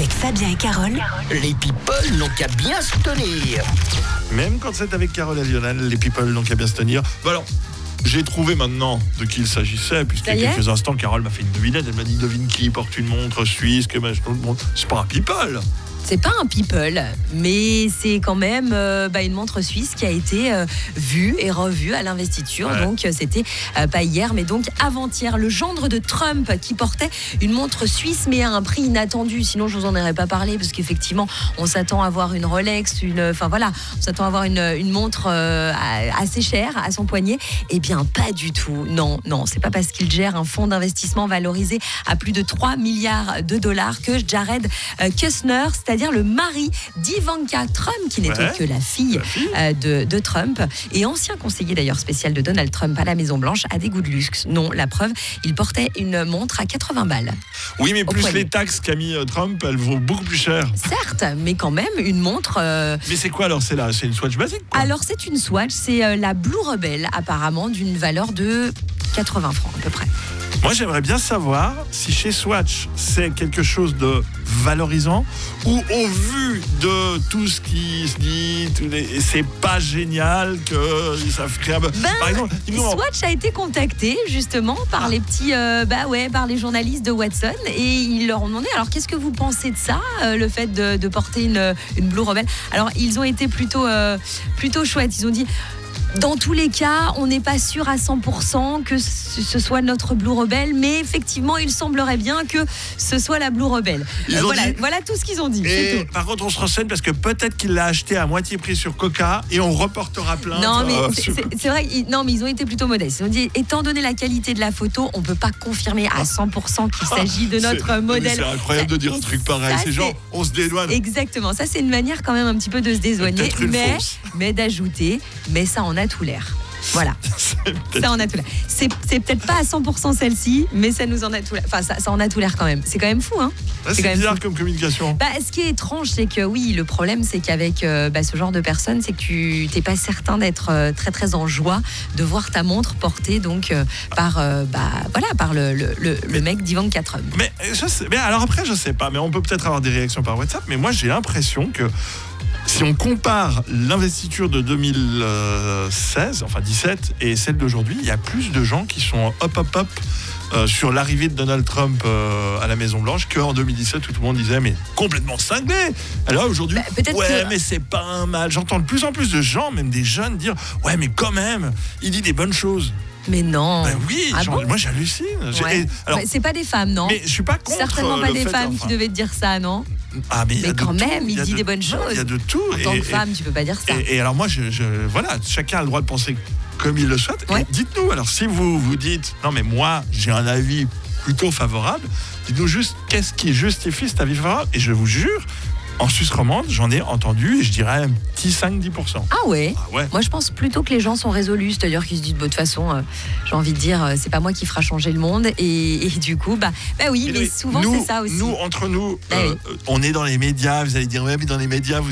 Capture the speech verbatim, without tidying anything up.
Avec Fabien et Carole, Les people n'ont qu'à bien se tenir. Même quand c'est avec Carole et Lionel, les people n'ont qu'à bien se tenir. Bah alors, j'ai trouvé maintenant de qui il s'agissait, puisqu'il y a quelques instants, Carole m'a fait une devinette. Elle m'a dit, devine qui porte une montre suisse, que machin, tout le monde. C'est pas un people. C'est pas un people, mais c'est quand même euh, bah, une montre suisse qui a été euh, vue et revue à l'investiture. Ouais. Donc euh, c'était euh, pas hier, mais donc avant-hier. Le gendre de Trump qui portait une montre suisse, mais à un prix inattendu. Sinon, je vous en aurais pas parlé, parce qu'effectivement, on s'attend à avoir une Rolex, une, enfin voilà, on s'attend à avoir une, une montre euh, assez chère à son poignet. Eh bien, pas du tout. Non, non, c'est pas parce qu'il gère un fonds d'investissement valorisé à plus de trois milliards de dollars que Jared euh, Kushner, c'est-à-dire le mari d'Ivanka Trump, qui n'est Ouais, autre que la fille, la fille. euh, de, de Trump, et ancien conseiller d'ailleurs spécial de Donald Trump à la Maison-Blanche, a des goûts de luxe. Non, la preuve, il portait une montre à quatre-vingts balles. Oui, mais Au plus poignet. les taxes qu'a mis euh, Trump, elles vont beaucoup plus cher. Certes, mais quand même, une montre... euh, Mais c'est quoi alors? C'est là, c'est une Swatch basique, quoi. Alors, c'est une Swatch, c'est euh, la Blue Rebel, apparemment, d'une valeur de quatre-vingts francs à peu près. Moi, j'aimerais bien savoir si chez Swatch, c'est quelque chose de valorisant ou au vu de tout ce qui se dit, tous les... c'est pas génial que ça crée un... Ben, Par exemple, dis-nous, Swatch a été contacté justement par les petits, euh, bah ouais, par les journalistes de Watson, et ils leur ont demandé, alors qu'est-ce que vous pensez de ça, euh, le fait de, de porter une, une Blue Rebel. Alors ils ont été plutôt, euh, plutôt chouettes. Ils ont dit, dans tous les cas, on n'est pas sûr à cent pour cent que ce soit notre Blue Rebel, mais effectivement, il semblerait bien que ce soit la Blue Rebel. Ils Euh, ont voilà, dit- voilà tout ce qu'ils ont dit. c'est et tout. par contre, on se renseigne parce que peut-être qu'il l'a acheté à moitié prix sur Coca et on reportera plainte. Non mais euh, c'est, sur- c'est- c'est vrai, ils- non mais ils ont été plutôt modestes. Ils ont dit, étant donné la qualité de la photo, on peut pas confirmer à cent pour cent qu'il s'agit de notre C'est- modèle. C'est incroyable de dire un truc pareil. Ça, C'est genre, c'est- on se dédouane. Exactement, ça c'est une manière quand même un petit peu de se désoigner, Peut-être une mais, fausse. mais d'ajouter, mais ça en a tout l'air. Voilà, C'est peut-être- ça en a tout l'air. C'est, c'est peut-être pas à cent pour cent celle-ci, mais ça nous en a tout l'air. Enfin, ça, ça en a tout l'air quand même. C'est quand même fou, hein. Ah, c'est c'est quand même bizarre fou. comme communication. Bah, ce qui est étrange, c'est que oui, le problème, c'est qu'avec euh, bah, ce genre de personnes, c'est que tu n'es pas certain d'être euh, très très en joie de voir ta montre portée donc euh, par euh, bah voilà par le, le, le, le mec d'Ivanka Trump. Mais, je sais, mais alors après, je sais pas, mais on peut peut-être avoir des réactions par WhatsApp, mais moi j'ai l'impression que si on compare l'investiture de deux mille seize, enfin dix-sept, et celle d'aujourd'hui, il y a plus de gens qui sont hop hop hop euh, sur l'arrivée de Donald Trump euh, à la Maison-Blanche qu'en deux mille dix-sept où tout le monde disait mais complètement cinglé. Alors aujourd'hui, Bah, peut-être ouais, que- mais c'est pas un mal. J'entends de plus en plus de gens, même des jeunes, dire ouais, mais quand même, il dit des bonnes choses. Mais non. Ben oui, Ah j'en- bon moi j'hallucine. J'ai- Ouais. et- alors, Bah, c'est pas des femmes, non. mais je suis pas contre. Certainement euh, pas le des fait, femmes enfin, qui devaient te dire ça, non. Ah, mais il y a Mais de quand tout, même, il y a dit de- des bonnes non, choses. Il y a de tout. En tant Et- que femme, tu peux pas dire ça. Et, et alors moi, je, je- voilà, chacun a le droit de penser comme il le souhaite. Et Ouais. dites-nous, alors si vous vous dites, non mais moi, j'ai un avis plutôt favorable, dites-nous juste qu'est-ce qui justifie cet avis favorable. Et je vous jure, en Suisse romande, j'en ai entendu, et je dirais un petit cinq à dix pour cent. Ah ouais. Ah ouais. Moi, je pense plutôt que les gens sont résolus, c'est-à-dire qu'ils se disent, bah, de toute façon, euh, j'ai envie de dire, euh, c'est pas moi qui fera changer le monde, et, et du coup, bah, bah oui, mais oui, souvent nous, c'est ça aussi. Nous, entre nous, Bah euh, oui. on est dans les médias, vous allez dire, ouais, mais dans les médias, vous